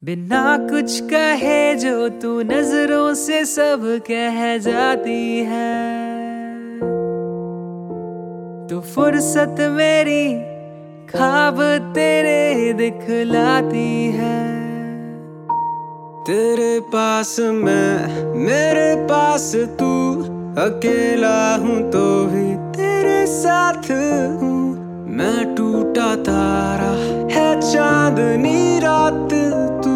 बिना कुछ कहे जो तू नजरों से सब कह जाती है। तू फुर्सत मेरी ख्वाब तेरे दिखलाती है। तेरे पास मैं, मेरे पास तू, अकेला हूँ तो भी तेरे साथ हूँ। मैं टूटा तारा है चांदनी रात तू।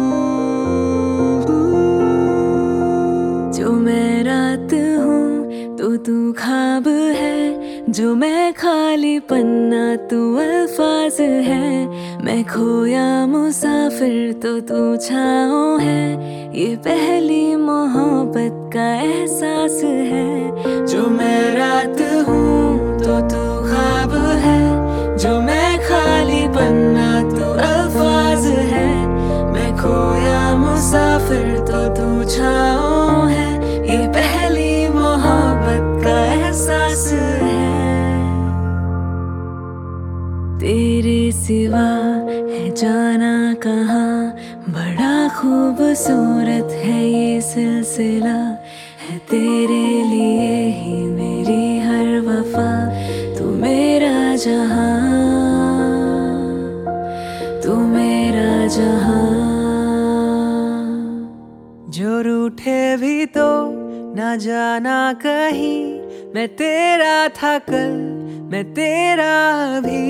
जो मैं रात हूँ तो तू ख्वाब है, जो मैं खाली पन्ना तू अल्फाज है। मैं खोया मुसाफिर तो तू छाँव है, ये पहली मोहब्बत का एहसास है। जो मैं रात हूँ तो तू ख्वाब है, जो मैं खाली पन्ना तू अल्फाज है। मैं खोया मुसाफिर तो तू छाँव है, ये पहली मोहब्बत का एहसास है। तेरे सिवा है जाना कहाँ, बड़ा खूबसूरत है ये सिलसिला। है तेरे लिए ही मेरी हर वफा, तू मेरा जहां, तू मेरा जहां। जो रूठे भी तो ना जाना कहीं, मैं तेरा था कल, मैं तेरा भी।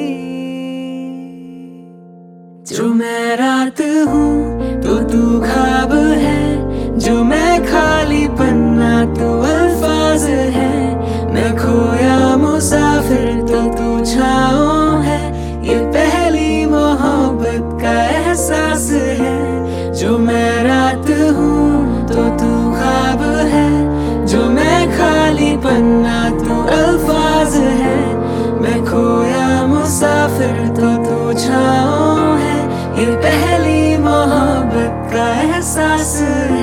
जो मैं रात हूँ तो तू ख्वाब है, जो मैं खाली पन्ना तू अल्फाज है। मैं खोया मुसाफिर तो तू छाँव है, ये पहली मोहब्बत का एहसास है। जो मैं रात हूँ तो तू ख्वाब है, जो मैं खाली पन्ना तू अल्फाज है। मैं खोया मुसाफिर तो तू छाँव है, ये पहली मोहब्बत का एहसास है।